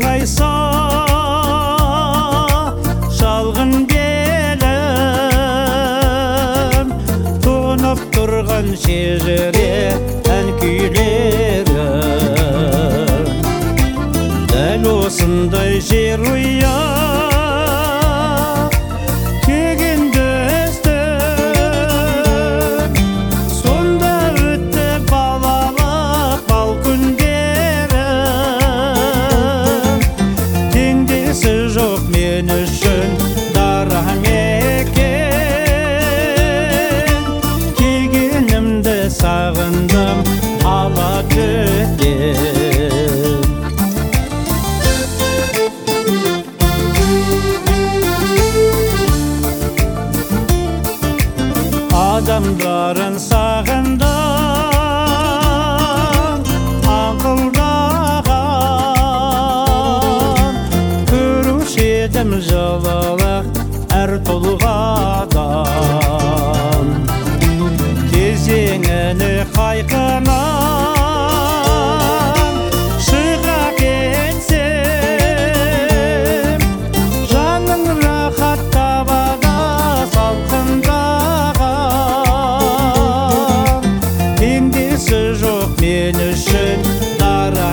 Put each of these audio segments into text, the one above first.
сарғайса шалғын белім тұнып тұрған шежіре ән күйлерім дәл осындай жер ұят тегенді өстім сонда өтті балалық бал күндерім теңдесі жоқ мен үшін дара мекен келгенімді сағындым ала төтем адамдарын сағындым аңқылдаған көруші едім жылылық әр тұлғадан кезеңіне қайқынан шыға кетсем жаның рахат табада салқындаған теңдесі жоқ мен үшін дара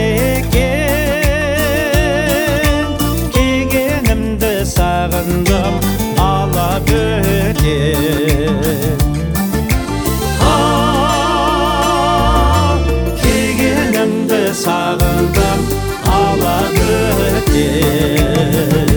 мекен келгенімді сағындым ала бөтен келгенімді сағындым ала бөтен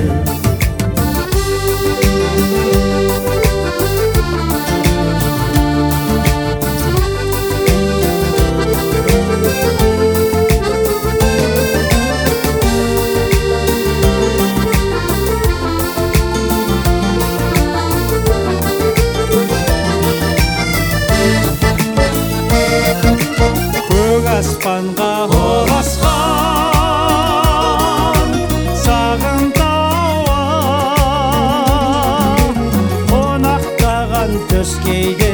аспанға ұласқан сағым тауым қонақтаған төс кейде